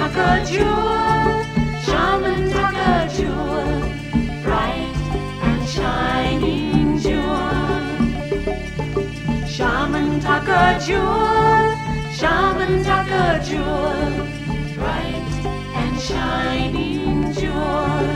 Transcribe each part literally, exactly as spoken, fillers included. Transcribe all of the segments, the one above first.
Taka jewel, Shaman Taka jewel, bright and shining jewel. Shaman Taka jewel, Shaman Taka jewel, bright and shining jewel.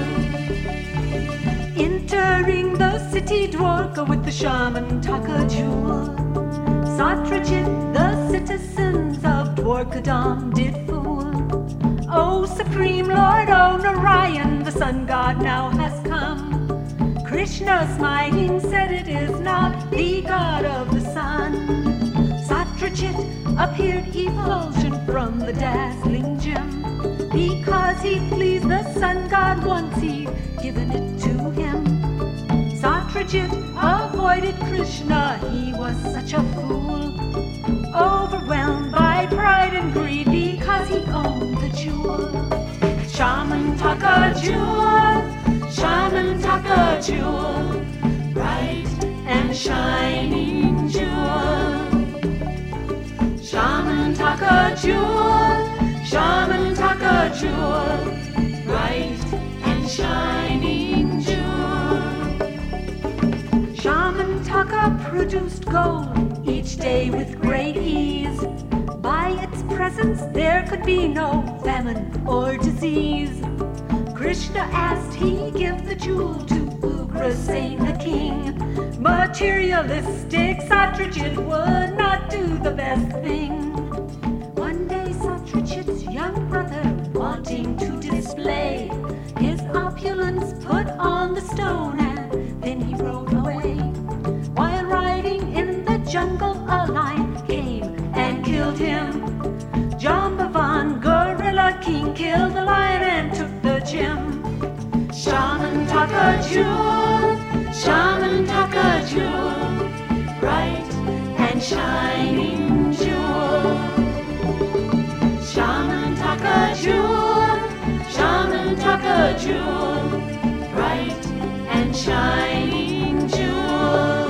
Entering the city Dwarka with the Shaman Taka jewel, Satrajit, the citizens of Dwarkadam did fool. O Supreme Lord, O Narayan, the sun god now has come. Krishna smiling said it is not the god of the sun. Satrajit appeared effulgent from the dazzling gem, because he pleased the sun god once he'd given it to him. Satrajit avoided Krishna, he was such a fool, overwhelmed by pride and greed because he owned the jewel. Shaman Taka jewel, Shaman Taka jewel, bright and shining jewel. Shaman Taka jewel, Shaman Taka jewel, bright and shining jewel. Shaman Taka produced gold each day with great ease. By its presence there could be no famine or disease. Krishna asked he give the jewel to Ugrasen the king. Materialistic Satrajit would not do the best thing. One day Satrajit's young brother, wanting to display his opulence, put on the stone and then he rode away. While riding in the jungle, a lion came and killed him. Jambavan, Gorilla King, killed the lion and took the gem. Shaman Taka jewel, Shaman Taka jewel, bright and shining jewel. Shaman Taka jewel, Shaman Taka jewel, bright and shining jewel.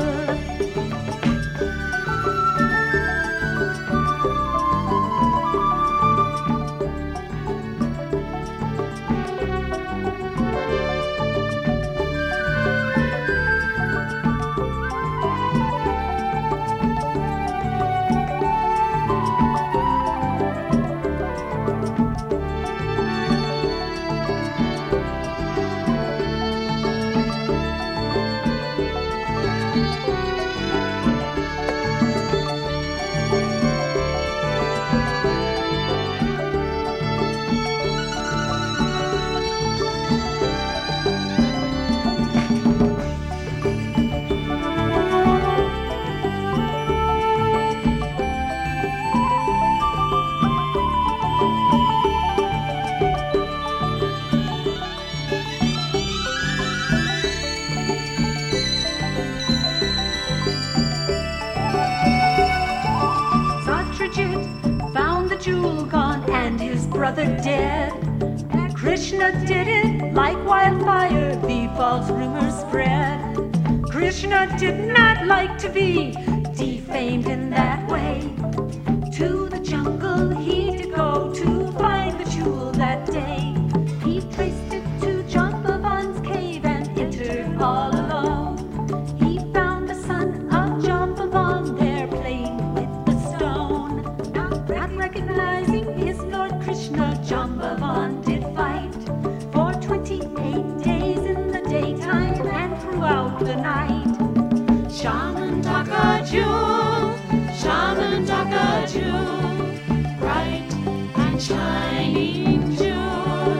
Dead. Krishna did it like wildfire, the false rumors spread. Krishna did not like to be defamed in that way. To the jungle he did go to find the jewel that day. He traced it to Jambavan's cave and entered all alone. He found the son of Jambavan there playing with the stone. Not recognizing his Lord Krishna, Jambavan did fight for twenty-eight days in the daytime and throughout the night. Shaman Taka jewel, Shaman Taka jewel, bright and shining jewel.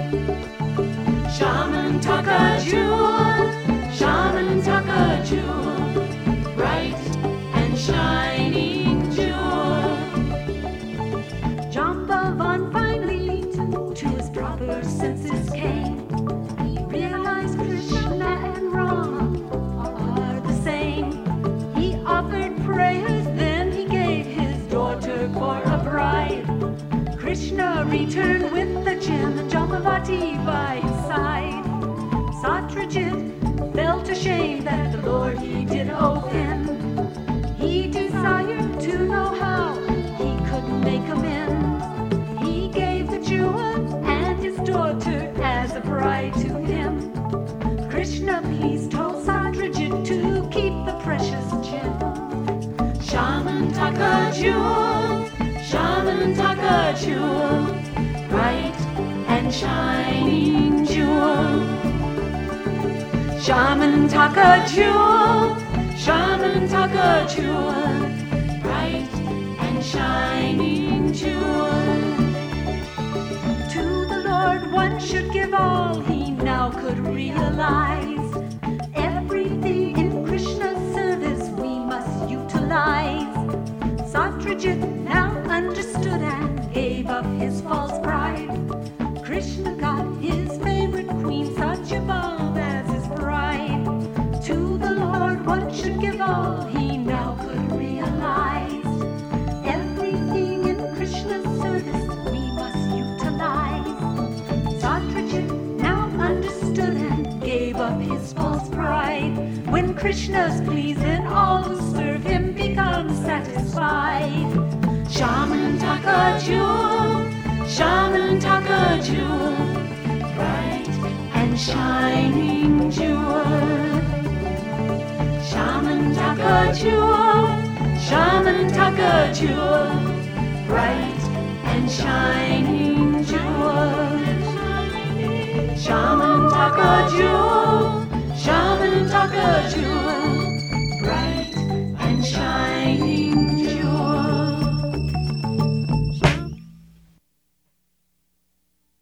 Shaman Taka jewel, Shaman Taka jewel, bright and shining jewel. Jambavan finally to his proper senses came. He realized Krishna and Rama are the same. He offered prayers, then he gave his daughter for a bride. Krishna returned with the gem and Jambavati by his side. Satrajit felt ashamed that the Lord he did offend. He desired to know how he could make amends. He gave the jewel shining jewel. Shaman Taka jewel, Shaman Taka jewel, bright and shining jewel. To the Lord one should give all he now could realize. Everything in Krishna's service we must utilize. Satyajit now understood and gave up his false pride. Krishna got his favorite queen Satyabhama as his bride. To the Lord one should give all he now could realize. Everything in Krishna's service we must utilize. Satyajit now understood and gave up his false pride. When Krishna's pleased, then all who serve him become satisfied. Shaman Taka jewel, Shaman Taka jewel, bright and shining jewel. Shaman Taka jewel, Shaman Taka jewel, bright and shining jewel. Shaman Taka jewel, Shaman Taka jewel,